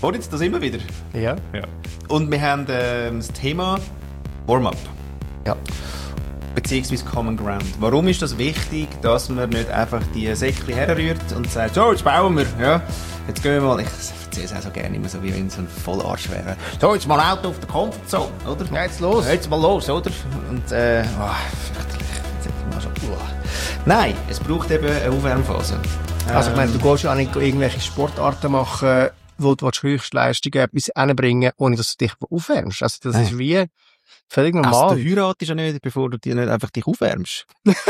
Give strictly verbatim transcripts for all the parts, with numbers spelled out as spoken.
Hört jetzt das immer wieder? Ja. Ja. Und wir haben äh, das Thema Warm-up. Ja. Beziehungsweise Common Ground. Warum ist das wichtig, dass man nicht einfach die Säckchen herrührt und sagt, so, jetzt bauen wir, ja, jetzt gehen wir mal, ich erzähle es auch so gerne immer so, wie wenn es ein Vollarsch wäre. So, jetzt mal Auto auf der Comfortzone, oder? Ja, jetzt los. Jetzt mal los, oder? Und, äh, oh, fürchterlich. Jetzt hätte ich mal schon, oh. Nein, es braucht eben eine Aufwärmphase. Also ich meine, Ähm, du gehst ja auch nicht irgendwelche Sportarten machen, wo du Höchstleistungen etwas hinbringen, ohne dass du dich aufwärmst. Also das Nein. ist wie völlig Also normal. du heiratest ja nicht, bevor du dich nicht einfach dich aufwärmst.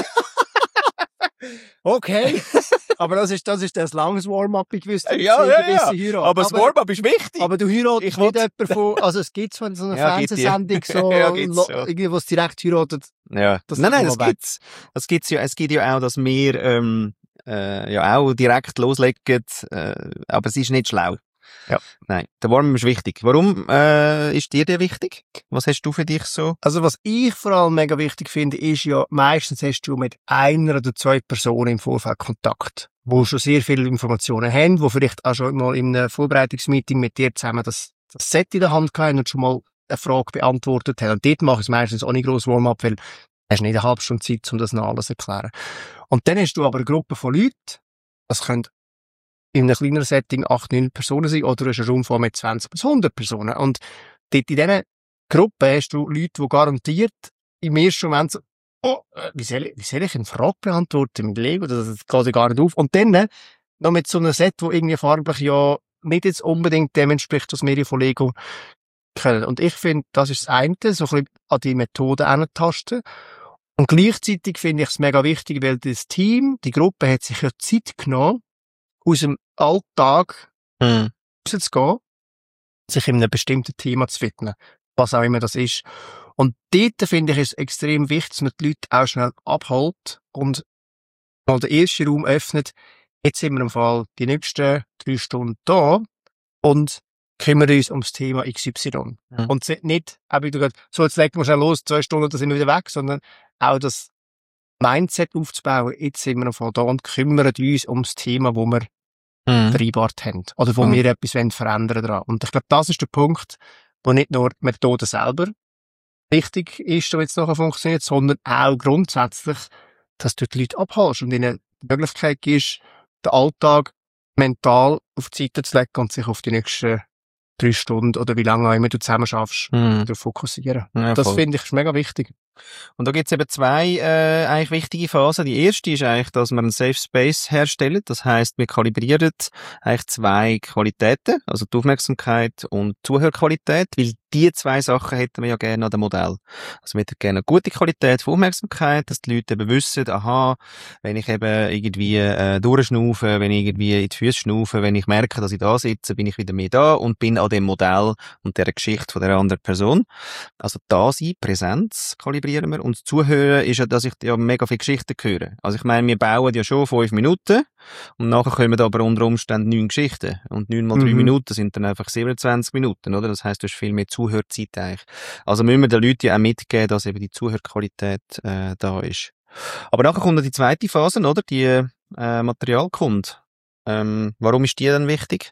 Okay. Aber das ist, das ist das langes Warm-up, ich wüsste. Ja, ja, ja. Heirat. Aber das Warm-up ist wichtig. Aber du heiratest Ich nicht will- jemanden von, also es gibt zwar so eine Ja, gibt die. Fernsehsendung, so, Ja, gibt's, lo- ja. irgendwie, wo es direkt heiratet. Ja. Das nein, nein, ist das mal weg. gibt's. Das gibt's ja, es gibt ja auch, dass wir, ähm, äh, ja auch direkt loslegen, äh, aber es ist nicht schlau. Ja. Nein, der Warm ist wichtig. Warum, äh, ist dir der wichtig? Was hast du für dich so? Also was ich vor allem mega wichtig finde, ist ja, meistens hast du mit einer oder zwei Personen im Vorfeld Kontakt, wo schon sehr viele Informationen haben, wo vielleicht auch schon mal in einem Vorbereitungsmeeting mit dir zusammen das, das Set in der Hand hatten und schon mal eine Frage beantwortet haben. Und dort mache ich es meistens auch nicht gross Warm-up, weil du hast nicht eine halbe Stunde Zeit, um das noch alles zu erklären. Und dann hast du aber eine Gruppe von Leuten, das können in einem kleineren Setting acht, neun Personen sein, oder du hast einen Raum voll mit zwanzig bis hundert Personen. Und dort in diesen Gruppen hast du Leute, die garantiert im ersten Moment so, oh, äh, wie soll ich, wie soll ich eine Frage beantworten mit Lego? Das, das geht ja gar nicht auf. Und dann äh, noch mit so einem Set, wo irgendwie farblich ja nicht jetzt unbedingt dem entspricht, was wir von Lego können. Und ich finde, das ist das eine, so ein bisschen an die Methode herantasten. Und gleichzeitig finde ich es mega wichtig, weil das Team, die Gruppe hat sich ja Zeit genommen, aus dem Alltag Hm. rauszugehen, sich in einem bestimmten Thema zu widmen, was auch immer das ist. Und dort finde ich es extrem wichtig, dass man die Leute auch schnell abholt und mal den ersten Raum öffnet. Jetzt sind wir im Fall die nächsten drei Stunden da und kümmern uns ums Thema X Y. Mhm. Und se- nicht, auch wieder gerade, so jetzt legen wir schnell los, zwei Stunden, dann sind wir wieder weg, sondern auch das Mindset aufzubauen. Jetzt sind wir im Fall da und kümmern uns ums Thema, wo wir Hm. vereinbart haben. Oder wo Mhm. wir etwas wollen verändern daran. Und ich glaube, das ist der Punkt, wo nicht nur die Methode selber wichtig ist, damit es nachher funktioniert, sondern auch grundsätzlich, dass du die Leute abholst und ihnen die Möglichkeit gibst, den Alltag mental auf die Seite zu legen und sich auf die nächsten drei Stunden oder wie lange auch immer du zusammen schaffst, Hm. darauf fokussieren. Ja, Das voll. finde ich ist mega wichtig. Und da gibt's eben zwei äh, eigentlich wichtige Phasen. Die erste ist eigentlich, dass wir einen Safe Space herstellen. Das heisst, wir kalibrieren eigentlich zwei Qualitäten, also die Aufmerksamkeit und die Zuhörqualität, weil die zwei Sachen hätten wir ja gerne an dem Modell. Also wir hätten gerne eine gute Qualität von Aufmerksamkeit, dass die Leute eben wissen, aha, wenn ich eben irgendwie äh, durchschnaufe, wenn ich irgendwie in die Füße schnaufe, wenn ich merke, dass ich da sitze, bin ich wieder mehr da und bin an dem Modell und der Geschichte von der anderen Person. Also da sein, Präsenz kalibrieren wir. Und das Zuhören ist ja, dass ich ja mega viele Geschichten höre. Also ich meine, wir bauen ja schon fünf Minuten und nachher kommen aber unter Umständen neun Geschichten. Und neun mal drei Mhm. Minuten sind dann einfach siebenundzwanzig Minuten, oder? Das heisst, du hast viel mehr Zuhörzeit eigentlich. Also müssen wir den Leuten ja auch mitgeben, dass eben die Zuhörqualität äh, da ist. Aber nachher kommt noch die zweite Phase, oder? Die äh, Materialkunde. Ähm, warum ist die dann wichtig?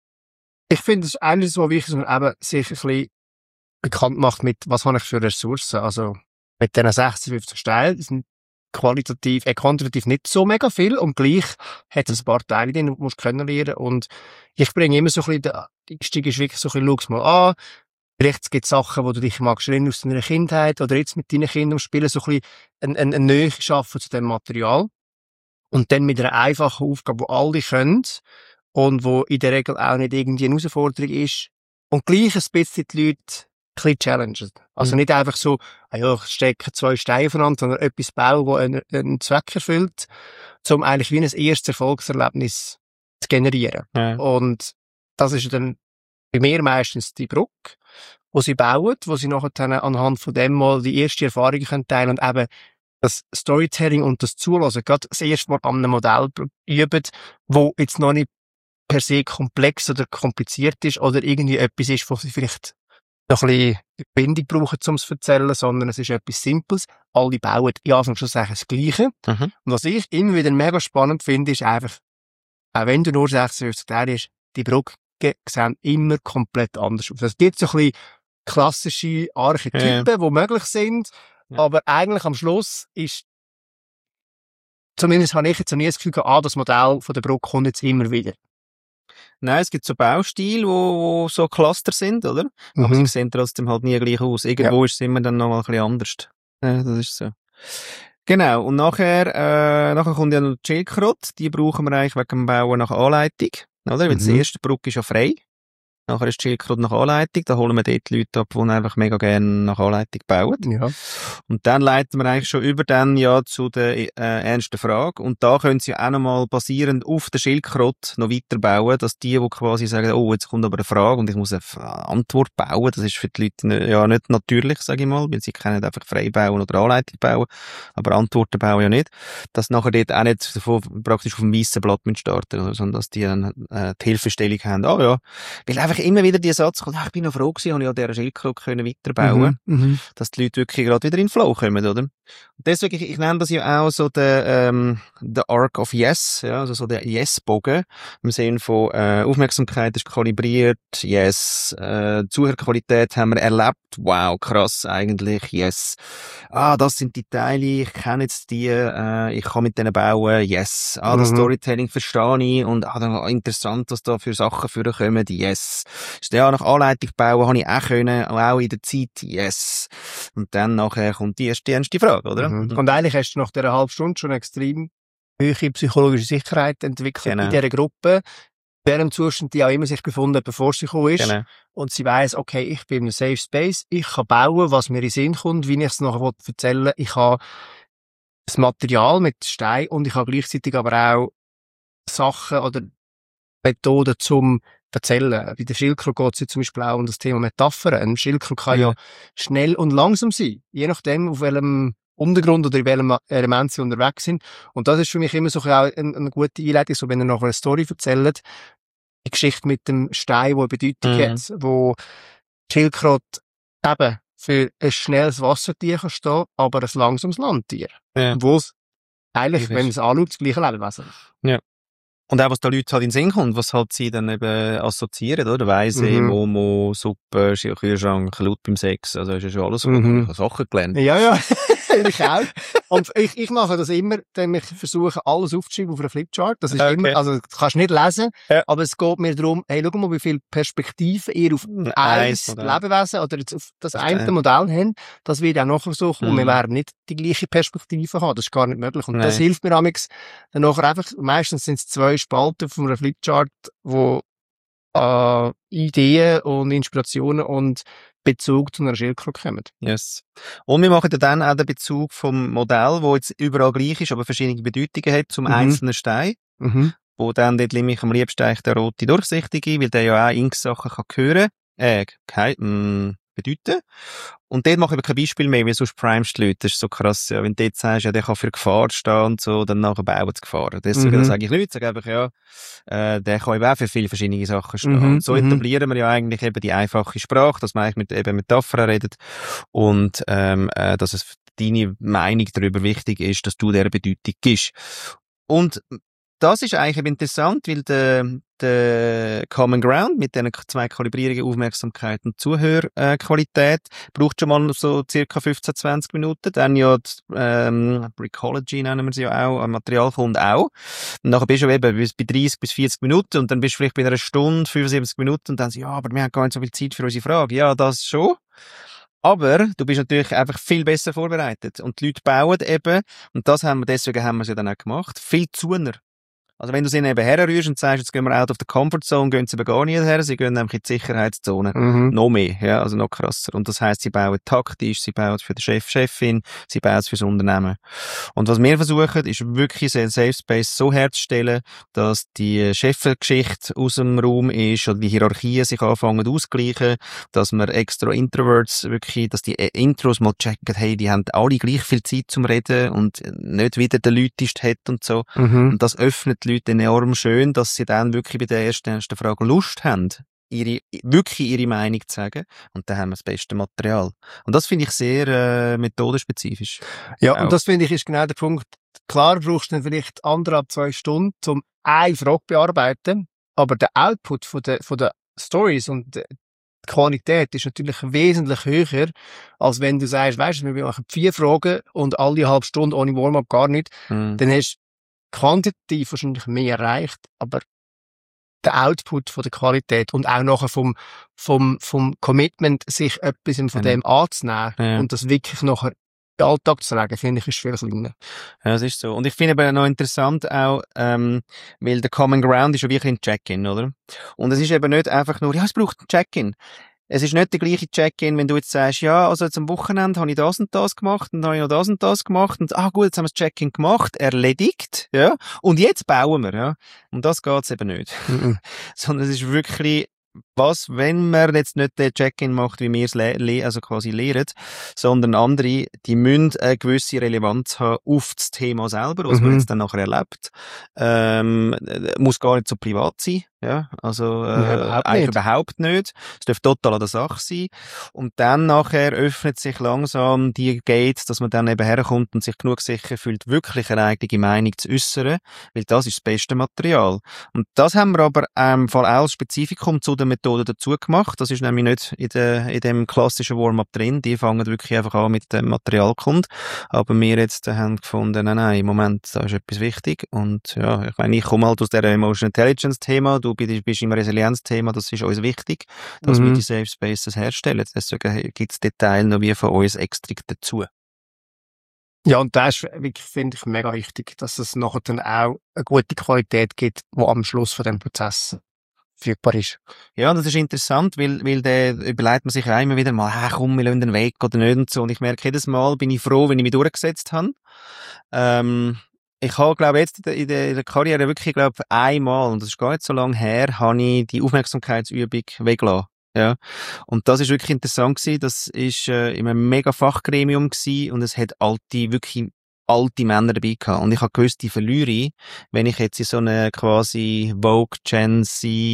Ich finde, es ist eines so wichtig, dass man eben sich ein bisschen bekannt macht mit, was habe ich für Ressourcen. Also, mit diesen sechsundfünfzig Stellen, die sind qualitativ, äh, quantitativ nicht so mega viel und gleich hat es ein paar Teile drin, die du musst kennenlernen. Und ich bringe immer so ein bisschen, der Einstieg ist wirklich so ein bisschen, schau's mal an. Vielleicht gibt es Sachen, wo du dich magst erinnern aus deiner Kindheit oder jetzt mit deinen Kindern spielen, so ein bisschen eine, eine, eine Nähe schaffen zu dem Material. Und dann mit einer einfachen Aufgabe, die alle können und wo in der Regel auch nicht irgendwie eine Herausforderung ist. Und gleich ein bisschen die Leute ein bisschen challengen. Also Mhm. nicht einfach so, ah ja, ich stecke zwei Steine voneinander, sondern etwas bauen, das einen, einen Zweck erfüllt, um eigentlich wie ein erstes Erfolgserlebnis zu generieren. Ja. Und das ist dann bei mir meistens die Brücke, die sie bauen, wo sie nachher dann anhand von dem mal die erste Erfahrung können teilen und eben das Storytelling und das Zuhören gerade das erste Mal an einem Modell üben, wo jetzt noch nicht per se komplex oder kompliziert ist oder irgendwie etwas ist, wo sie vielleicht noch ein bisschen Bindung brauchen, um es zu erzählen, sondern es ist etwas Simples. Alle bauen, ja, Anfang schon sagen, das Gleiche. Mhm. Und was ich immer wieder mega spannend finde, ist einfach, auch wenn du nur sechsundfünfzig Tage hast, die Brücke sehen immer komplett anders aus. Es gibt so ein bisschen klassische Archetypen, Ja. die möglich sind, Ja. aber eigentlich am Schluss ist, zumindest habe ich jetzt noch nie das Gefühl gehabt, ah, das Modell von der Brücke kommt jetzt immer wieder. Nein, es gibt so Baustile, wo, wo so Cluster sind, oder? Aber Mhm. sie sehen trotzdem halt nie gleich aus. Irgendwo Ja. ist es immer dann noch mal ein bisschen anders. Ja, das ist so. Genau. Und nachher, äh, nachher kommt ja noch die Schildkröte. Die brauchen wir eigentlich wegen dem Bauen nach Anleitung, oder? Weil das Mhm. erste Brücke ist ja frei. Nachher ist die Schildkröte nach Anleitung. Da holen wir dort Leute ab, die einfach mega gerne nach Anleitung bauen. Ja. Und dann leiten wir eigentlich schon über dann ja zu der äh, ernsten Frage. Und da können sie auch nochmal basierend auf der Schildkröte noch weiterbauen, dass die, die quasi sagen, oh, jetzt kommt aber eine Frage und ich muss eine Antwort bauen, das ist für die Leute nicht, ja nicht natürlich, sage ich mal, weil sie können einfach frei bauen oder Anleitung bauen, aber Antworten bauen ja nicht. Dass nachher dort auch nicht von, praktisch auf dem weißen Blatt starten, sondern dass die dann äh, die Hilfestellung haben. Ah ja, weil einfach immer wieder dieser Satz kommt, ach, ich bin noch froh gewesen, habe ich an dieser Schildkröte können weiterbauen, Mhm. Mhm. dass die Leute wirklich gerade wieder in den Flow kommen, oder? Und deswegen, ich, ich nenne das ja auch so der, ähm, der Arc of Yes, ja, also so der Yes-Bogen, im Sinne von, äh, Aufmerksamkeit ist kalibriert, Yes, äh, Zuhörqualität haben wir erlebt, wow, krass, eigentlich, Yes. Ah, das sind die Teile, ich kenne jetzt die, äh, ich kann mit denen bauen, Yes. Ah, das Mhm. Storytelling verstehe ich und, ah, dann, interessant, was da für Sachen vorkommen, Yes. Ist ja nach Anleitung bauen, habe ich auch können, auch in der Zeit, Yes. Und dann nachher kommt die erste, ernste Frage, oder? Mhm. Und eigentlich hast du nach dieser halben Stunde schon extrem hohe psychologische Sicherheit entwickelt Genau. in dieser Gruppe, in diesem Zustand, die auch immer sich befunden hat, bevor sie gekommen ist. Genau. Und sie weiss, okay, ich bin in einem Safe Space, ich kann bauen, was mir in den Sinn kommt, wie ich es nachher erzählen will. Ich habe das Material mit Stein und ich habe gleichzeitig aber auch Sachen oder Methoden zum Erzählen. Bei der Schildkröte geht es ja zum Beispiel auch um das Thema Metaphern. Ein Schildkröte kann ja. Ja. schnell und langsam sein, je nachdem, auf welchem Untergrund oder in welchem Element sie unterwegs sind. Und das ist für mich immer so auch eine, eine gute Einleitung, so wenn ihr nachher eine Story erzählt, die Geschichte mit dem Stein, die eine Bedeutung Mhm. hat, wo die Schildkröte eben für ein schnelles Wassertier kann stehen, aber ein langsames Landtier. Ja. Wo es eigentlich, Ich wenn man weiß. es anschaut, das gleiche Lebewesen ist. Und auch, was da Leute halt in den Sinn kommt, was halt sie dann eben assoziieren, oder? Weise, Mhm. Momo, Suppe, Kühlschrank, Laut beim Sex, also ist ja schon alles, Mhm. ich habe Sachen gelernt. Ja, ja, ich auch. Und ich, ich mache das immer, denn ich versuche, alles aufzuschreiben auf einer Flipchart. Das ist Okay. immer, also, das kannst du nicht lesen, Ja. aber es geht mir darum, hey, schau mal, wie viele Perspektiven ihr auf Eins, eins oder? Lebewesen oder jetzt auf das Das eine stimmt. Modell haben. Das wird auch nachher so kommen. Mhm. Wir werden nicht die gleiche Perspektive haben. Das ist gar nicht möglich. Und das Nein. hilft mir amix dann nachher einfach, meistens sind es zwei Spalten von einer Flipchart, wo äh, Ideen und Inspirationen und Bezug zu einer Schildkröte kommen. Yes. Und wir machen dann auch den Bezug vom Modell, wo jetzt überall gleich ist, aber verschiedene Bedeutungen hat, zum Mhm. einzelnen Stein. Mhm. Wo dann dort nehme ich am liebsten eigentlich den roten durchsichtige, weil der ja auch Ink-Sachen kann hören, äh, kein, mh, bedeuten. Und dort mache ich aber kein Beispiel mehr, weil sonst primest die Leute. Das ist so krass, ja. Wenn du dort sagst, ja, der kann für Gefahr stehen und so, dann nachher bauen sie Gefahr. Deswegen Mhm. sage ich Leute, sage einfach, ja, äh, der kann eben auch für viele verschiedene Sachen stehen. Mhm, Und so mhm. etablieren wir ja eigentlich eben die einfache Sprache, dass man eigentlich mit eben Metaphern redet und, ähm, äh, dass es für deine Meinung darüber wichtig ist, dass du dieser Bedeutung gibst. Und das ist eigentlich eben interessant, weil der, der Common Ground mit diesen zwei Kalibrierungen, Aufmerksamkeit und Zuhörqualität, braucht schon mal so circa fünfzehn, zwanzig Minuten. Dann ja die, ähm, Recology nennen wir sie ja auch, Material kommt auch. Und nachher bist du eben bis bei dreißig bis vierzig Minuten und dann bist du vielleicht bei einer Stunde, fünfundsiebzig Minuten und dann so, ja, aber wir haben gar nicht so viel Zeit für unsere Frage. Ja, das schon. Aber du bist natürlich einfach viel besser vorbereitet. Und die Leute bauen eben, und das haben wir, deswegen haben wir es ja dann auch gemacht, viel zuner. Also wenn du sie eben herrührst und sagst, jetzt gehen wir out of the comfort zone, gehen sie eben gar nicht her, sie gehen nämlich in die Sicherheitszone. Mhm. Noch mehr, ja, also noch krasser. Und das heisst, sie bauen taktisch, sie bauen für den Chef, Chefin, sie bauen es fürs Unternehmen. Und was wir versuchen, ist wirklich den Safe Space so herzustellen, dass die Chefgeschichte aus dem Raum ist oder die Hierarchien sich anfangen auszugleichen, dass wir extra Introverts wirklich, dass die Intros mal checken, hey, die haben alle gleich viel Zeit zum Reden und nicht wieder der Leutest hat und so. Mhm. Und das öffnet die Leute enorm schön, dass sie dann wirklich bei der ersten, ersten Frage Lust haben, ihre, wirklich ihre Meinung zu sagen. Und dann haben wir das beste Material. Und das finde ich sehr äh, methodenspezifisch. Ja, Auch. und das finde ich ist genau der Punkt. Klar brauchst du dann vielleicht anderthalb, zwei Stunden, um eine Frage zu bearbeiten. aber der Output von der, von der Stories und die Qualität ist natürlich wesentlich höher, als wenn du sagst, weißt du, wir machen vier Fragen und alle halbe Stunde ohne Warm-up gar nicht. Mhm. Dann hast du quantitativ wahrscheinlich mehr erreicht, aber der Output von der Qualität und auch nachher vom, vom, vom Commitment, sich etwas von Genau. dem anzunehmen Ja. und das wirklich nachher in den Alltag zu legen, finde ich, ist viel kleiner. Ja, das ist so. Und ich finde aber noch interessant auch, ähm, weil der Common Ground ist ja wirklich ein Check-in, oder? Und es ist eben nicht einfach nur, ja, es braucht ein Check-in. Es ist nicht der gleiche Check-in, wenn du jetzt sagst, ja, also jetzt am Wochenende habe ich das und das gemacht und dann habe ich noch das und das gemacht und, ah gut, jetzt haben wir das Check-in gemacht, erledigt, ja, und jetzt bauen wir, ja. Um das geht's eben nicht. Mhm. Sondern es ist wirklich, was, wenn man jetzt nicht den Check-in macht, wie wir es le le also quasi lehren, sondern andere, die müssen eine gewisse Relevanz haben auf das Thema selber, was Mhm. man jetzt dann nachher erlebt. Ähm, muss gar nicht so privat sein. Ja, also äh, Ja, überhaupt eigentlich nicht. überhaupt nicht. Es darf total an der Sache sein. Und dann nachher öffnet sich langsam die Gates, dass man dann eben herkommt und sich genug sicher fühlt, wirklich eine eigene Meinung zu äußern, weil das ist das beste Material. Und das haben wir aber ähm, vor allem als Spezifikum zu der Methode dazu gemacht. Das ist nämlich nicht in, der, in dem klassischen Warm-up drin. Die fangen wirklich einfach an mit dem Materialkund. Aber wir jetzt äh, haben gefunden, nein, nein, im Moment, da ist etwas wichtig. Und ja, ich meine, ich komme halt aus der Emotional Intelligence Thema. Du bist im Resilienzthema, das ist uns wichtig, dass Mhm. wir die Safe Spaces herstellen. Deswegen gibt es Details noch wie von uns extra dazu. Ja, und das ist wirklich, finde ich, mega wichtig, dass es nachher dann auch eine gute Qualität gibt, die am Schluss von dem Prozess verfügbar ist. Ja, das ist interessant, weil, weil der überlegt man sich auch immer wieder mal, ah, komm, wir lassen den Weg oder nicht und so. Und ich merke, jedes Mal bin ich froh, wenn ich mich durchgesetzt habe. Ähm, Ich habe, glaube jetzt in der, in der, in der Karriere wirklich, glaube einmal, und das ist gar nicht so lange her, habe ich die Aufmerksamkeitsübung weggelassen. Ja. Und das ist wirklich interessant gewesen. Das ist äh, in einem mega Fachgremium gewesen und es hat alte, wirklich alte Männer dabei gehabt. Und ich habe gewusst, die verliere ich, wenn ich jetzt in so eine quasi Vogue Gen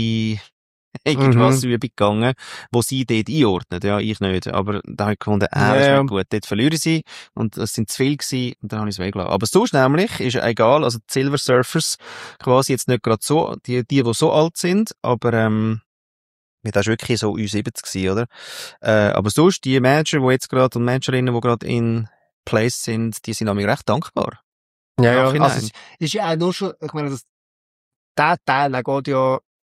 Z irgendwas Mhm. Übung gegangen, wo sie dort einordnen. Ja, ich nicht. Aber da habe ich gefunden, ah, das ist Ja. nicht gut. Dort verliere ich sie. Und es sind zu viel gewesen. Und dann habe ich es weggelassen. Aber sonst nämlich ist egal. Also die Silver Surfers quasi jetzt nicht gerade so, die, die, die so alt sind. Aber, ähm, das war wirklich so Ü siebzig gewesen, oder? Äh, aber sonst, die Manager, die jetzt gerade, und Managerinnen, die gerade in place sind, die sind nämlich recht dankbar. Ja, ja. Nachhinein. Also, es es ist ja auch nur schon, ich meine, das, der Teil, der geht ja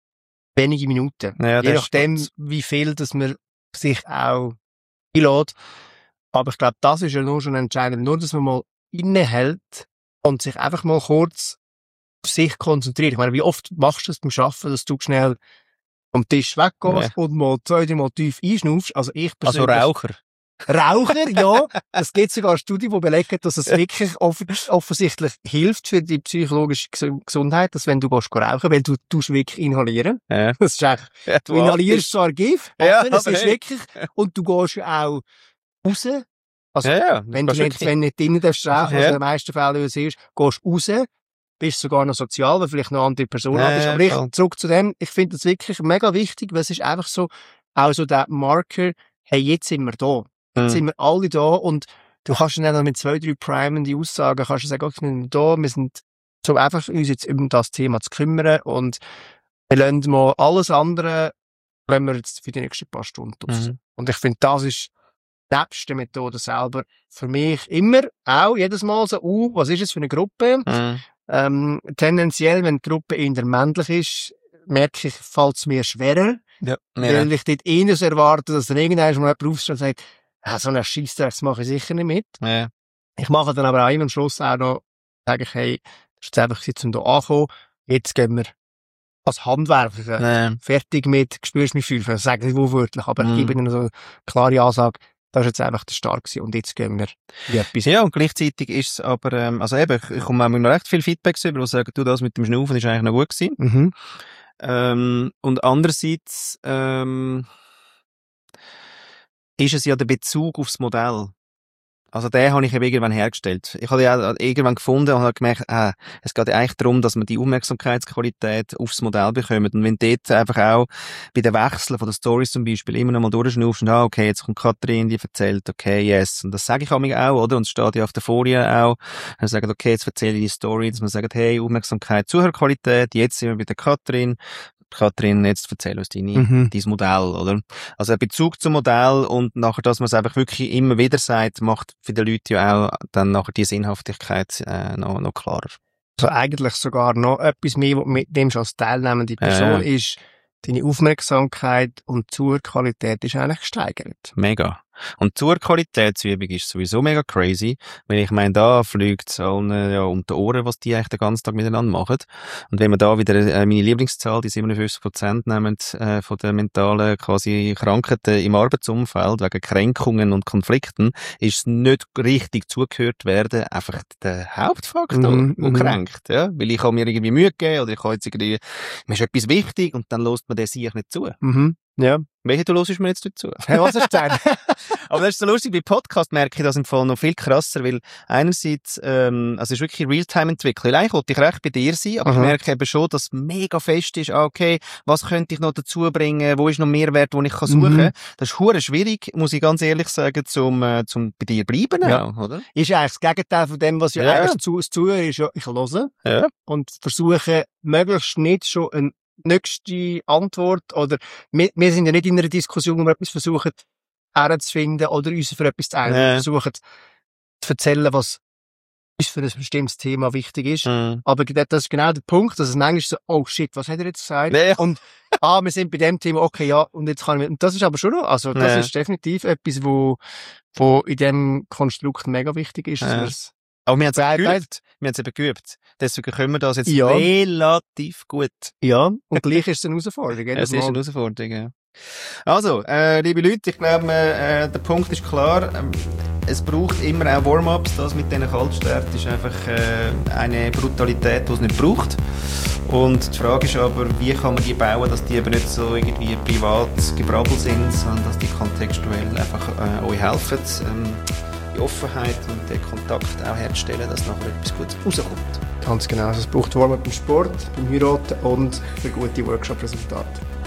wenige Minuten. Ja, Je das nachdem, stimmt. wie viel, dass man sich auch einlädt. Aber ich glaube, das ist ja nur schon entscheidend. Nur, dass man mal innehält und sich einfach mal kurz auf sich konzentriert. Ich meine, wie oft machst du es beim Arbeiten, dass du schnell vom Tisch weggehst Ja. und mal zwei, drei Mal tief einschnaufst? Also ich Also persönlich... Raucher. Raucher, ja. Es gibt sogar Studien, die belegen, dass es wirklich off offensichtlich hilft für die psychologische Ges- Gesundheit, dass wenn du gehst rauchen, weil du tust wirklich inhalieren. Ja. Das ist echt, Ja, du inhalierst zwar Gift, Ja, aber es aber ist hey. wirklich, und du gehst ja auch raus. Also, Ja, ja. wenn du Kannst nicht, wirklich- wenn nicht drinnen darfst rauchen, was Ja. in den meisten Fällen siehst, gehst raus, bist sogar noch sozial, weil vielleicht noch eine andere Person Ja, da bist. ja, Aber ich, voll. zurück zu dem, ich finde das wirklich mega wichtig, weil es ist einfach so, auch so der Marker, hey, jetzt sind wir da. Jetzt Mhm. sind wir alle da und du kannst dann auch mit zwei, drei primende Aussagen, kannst du sagen, okay, wir sind da, wir sind so einfach uns jetzt um das Thema zu kümmern und wir lassen mal alles andere, lassen wir jetzt für die nächsten paar Stunden raus. Mhm. Und ich finde, das ist nebst der Methode selber für mich immer auch jedes Mal so, uh, was ist es für eine Gruppe? Mhm. Ähm, tendenziell, wenn die Gruppe eher männlich ist, merke ich, fällt es mir schwerer, Ja. weil ich dort eher so erwarte, dass dann irgendwann mal jemand aufsteht und sagt, ja, so einen Scheissdreck, das mache ich sicher nicht mit. Ja. Ich mache dann aber auch immer am Schluss auch noch, sage ich, hey, das ist jetzt einfach jetzt, um da ankommen, jetzt gehen wir als Handwerker Ja. fertig mit, spürst mich fünf, ich sage nicht wortwörtlich, aber Mhm. ich gebe ihnen so eine klare Ansage, das ist jetzt einfach der Start gewesen und jetzt gehen wir in etwas. Ja, und gleichzeitig ist es aber, ähm, also eben, ich, ich komme auch noch recht viel Feedbacks über, die sagen, du, das mit dem Schnaufen ist eigentlich noch gut gewesen. Mhm. Ähm, und andererseits, ähm, ist es ja der Bezug aufs Modell. Also den habe ich eben irgendwann hergestellt. Ich habe ja irgendwann gefunden und habe gemerkt, äh, es geht ja eigentlich darum, dass man die Aufmerksamkeitsqualität aufs Modell bekommt. Und wenn dort einfach auch bei den Wechseln von den Stories zum Beispiel immer noch mal durchschnaufst und ah, okay, jetzt kommt Katrin, die erzählt, okay, yes. Und das sage ich auch, oder? Und es steht ja auf der Folie auch. Dann sagen, okay, jetzt erzähle ich die Story, dass man sagt, hey, Aufmerksamkeit, Zuhörqualität, jetzt sind wir bei der Katrin. Katrin, jetzt erzähl uns deine, Mhm. dein Modell, oder? Also ein Bezug zum Modell und nachher, dass man es einfach wirklich immer wieder sagt, macht für die Leute ja auch dann nachher die Sinnhaftigkeit äh, noch, noch klarer. Also eigentlich sogar noch etwas mehr, was du mitnimmst als teilnehmende Person, Ja. ist, deine Aufmerksamkeit und Zuhörqualität ist eigentlich gesteigert. Mega. Und die Zuhörqualitätsübung ist sowieso mega crazy, weil ich meine, da fliegt es allen ja, um die Ohren, was die eigentlich den ganzen Tag miteinander machen. Und wenn wir da wieder äh, meine Lieblingszahl, die siebenundfünfzig Prozent nehmen äh, von den mentalen quasi Krankheiten im Arbeitsumfeld wegen Kränkungen und Konflikten, ist es nicht richtig zugehört werden einfach der Hauptfaktor, Mhm, der mhm. kränkt. Ja? Weil ich habe mir irgendwie Mühe gegeben oder ich habe jetzt irgendwie, mir ist etwas wichtig und dann lässt man den sich nicht zu. Mhm. Ja. Welche du hörst mir jetzt dazu? Hey, was ist denn? Aber das ist so lustig, bei Podcast merke ich das im Fall noch viel krasser, weil einerseits, ähm, also es ist wirklich Realtime-Entwicklung. Weil eigentlich wollte ich recht bei dir sein, aber Aha. ich merke eben schon, dass es mega fest ist, ah, okay, was könnte ich noch dazu bringen, wo ist noch Mehrwert, den ich kann suchen kann. Mhm. Das ist hure schwierig, muss ich ganz ehrlich sagen, zum, äh, zum bei dir bleiben Ja. auch, oder? Ist eigentlich das Gegenteil von dem, was ja, Ja. eigentlich zu, das Zuhören ist, ja, ich höre Ja. und versuche, möglichst nicht schon eine nächste Antwort oder, wir, wir sind ja nicht in einer Diskussion, wo wir etwas versuchen, herzufinden oder uns für etwas zu einigen. Ja. Wir versuchen zu erzählen, was uns für ein bestimmtes Thema wichtig ist. Mhm. Aber das ist genau der Punkt, dass es manchmal so, oh shit, was hat er jetzt gesagt? Ja. Und, ah, wir sind bei dem Thema, okay, ja, und jetzt kann ich, und das ist aber schon noch, also, das Ja. ist definitiv etwas, wo, wo in dem Konstrukt mega wichtig ist, dass Ja. wir's Aber wir haben es Weil- geübt. Wir haben es eben geübt. Deswegen können wir das jetzt Ja. relativ gut. ja, und gleich ist es eine Herausforderung. Ja, jedes es ist Mal. eine Herausforderung, ja. Also, äh, liebe Leute, ich glaube, äh, der Punkt ist klar. Ähm, es braucht immer auch Warm-ups. Das mit diesen Kaltstarten ist einfach äh, eine Brutalität, die es nicht braucht. Und die Frage ist aber, wie kann man die bauen, dass die eben nicht so irgendwie privat gebrabbelt sind, sondern dass die kontextuell einfach äh, euch helfen, ähm, die Offenheit und den Kontakt auch herzustellen, dass nachher etwas Gutes rauskommt. Ganz genau. Also es braucht Warm-up beim Sport, beim Heiraten und für gute Workshop-Resultate.